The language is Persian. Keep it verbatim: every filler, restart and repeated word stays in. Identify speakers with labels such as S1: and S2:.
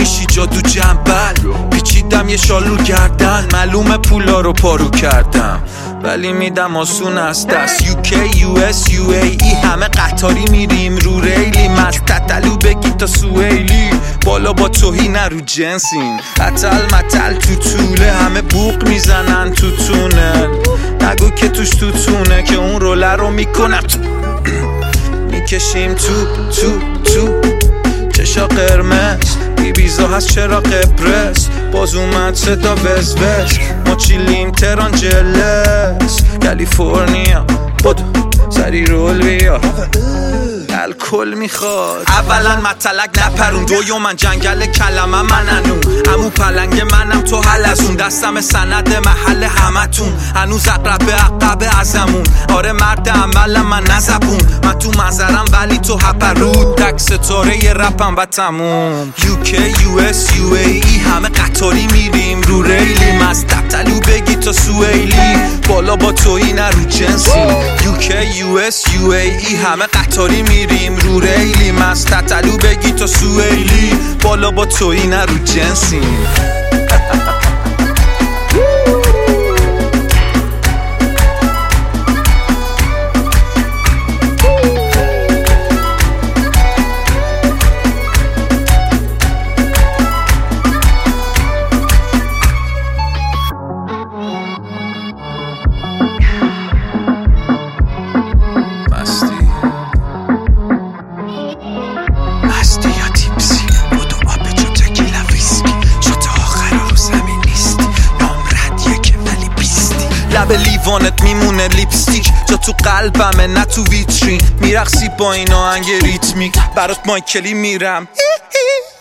S1: میشی جادو جنبل، پیچیدم یه شال رو گردن، معلومه پولا رو پارو کردم ولی میدم آسون از دست. یوکی یو اس یو ای ای همه قطاری میریم رو ریلی، مستطلو بگی تا سویلی، بالا با توهی نرو جنسین، قتل متل تو طوله، همه بوق میزنن تو تونل، نگو که توش تو تونه که اون روله رو میکنم تو میکشیم تو تو تو چشا قرمز، ایبیزا هست چرا قبرس، باز اومد صدا وز وز، ما چیلیم تران جلس، کالیفرنیا بدو سری رول بیا الکل میخواد. اولا مطلق نپرون، دویو من جنگل کلمه من انون، امو پلنگ منم تو حلزون، دستم سند محل همتون، هنوز اقرب عقب ازمون، آره مرد عمل من نزبون، من تو منظرم ولی تو هپرود، تک ستاره ی رپم و تموم. یوکی یو اس یو ای ای همه قطاری میریم رو ریلی، مستطلو بگی تا سویلی، بالا با تویی نرو جنسی. یوکی یو اس یو ای ای همه قطاری میریم رو ریلی، مستطلو بگی تا سویلی، بالا با تویی نرو جنسی. لب لیوانت میمونه لیپستیک، جا تو قلبمه نه تو ویترین، میرقصی با این آهنگ ریتمیک، برات مایکلی میرم